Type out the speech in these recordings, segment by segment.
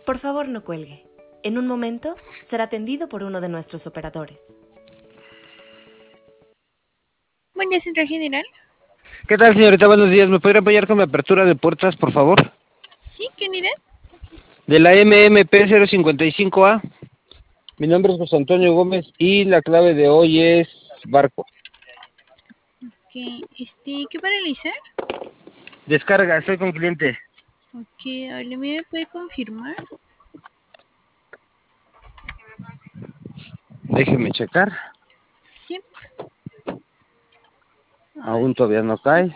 Por favor, no cuelgue. En un momento será atendido por uno de nuestros operadores. Buen día, Central General. ¿Qué tal, señorita? Buenos días. ¿Me podría apoyar con mi apertura de puertas, por favor? ¿Sí? ¿Qué unidad? De la MMP 055A. Mi nombre es José Antonio Gómez y la clave de hoy es barco. Ok, ¿qué para realizar? Descarga, estoy con cliente. Ok, a ver, ¿me puede confirmar? Déjeme checar. Sí. A ver, Aún todavía no cae.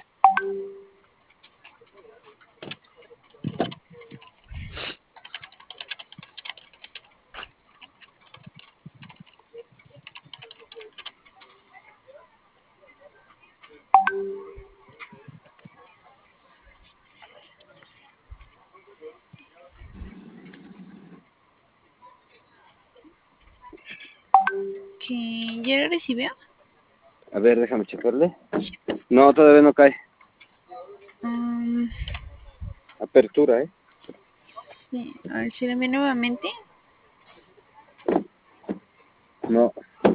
que ya lo recibió. A ver, déjame checarle. No, todavía no cae. Um, Apertura, ¿eh? sí. A ver si lo envío nuevamente. No.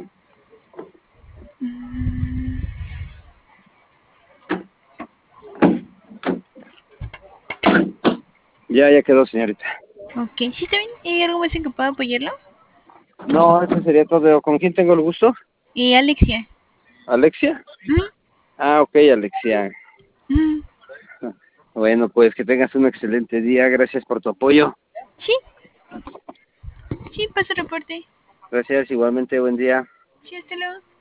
Ya quedó, señorita. Ok, ¿sí está bien? ¿Hay algo más en que pueda apoyarlo? No, eso sería todo. ¿Con quién tengo el gusto? Alexia. ¿Alexia? Ujú, Ah, ok, Alexia. ujú. Bueno, pues que tengas un excelente día. Gracias por tu apoyo. Sí, sí, paso reporte. Gracias, igualmente, buen día. Sí, hasta luego.